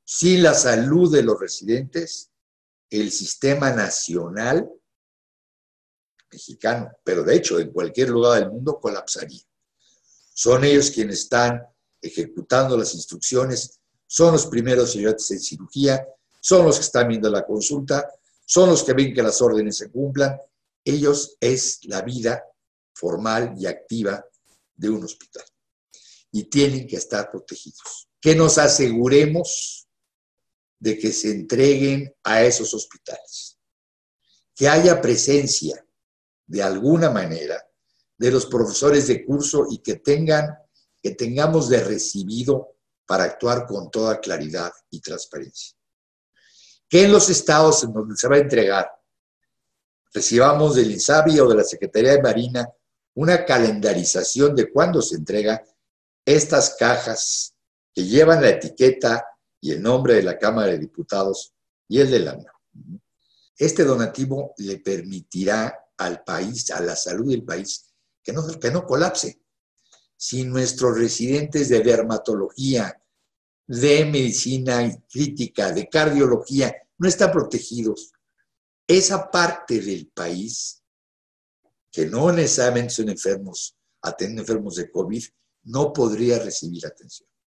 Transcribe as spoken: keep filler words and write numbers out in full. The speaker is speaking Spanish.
Sin la salud de los residentes, el sistema nacional mexicano, pero de hecho en cualquier lugar del mundo, colapsaría. Son ellos quienes están ejecutando las instrucciones, son los primeros ayudantes en cirugía, son los que están viendo la consulta, son los que ven que las órdenes se cumplan. Ellos es la vida formal y activa de un hospital. Y tienen que estar protegidos. Que nos aseguremos de que se entreguen a esos hospitales. Que haya presencia, de alguna manera, de los profesores de curso y que tengan, que tengamos de recibido para actuar con toda claridad y transparencia. Que en los estados en donde se va a entregar, recibamos del INSABI o de la Secretaría de Marina una calendarización de cuándo se entrega estas cajas que llevan la etiqueta y el nombre de la Cámara de Diputados y el de la U N A M. Este donativo le permitirá al país, a la salud del país, que no, que no colapse. Si nuestros residentes de dermatología, de medicina crítica, de cardiología, no están protegidos, esa parte del país, que no necesariamente son enfermos, atienden enfermos de COVID, no podría recibir atención.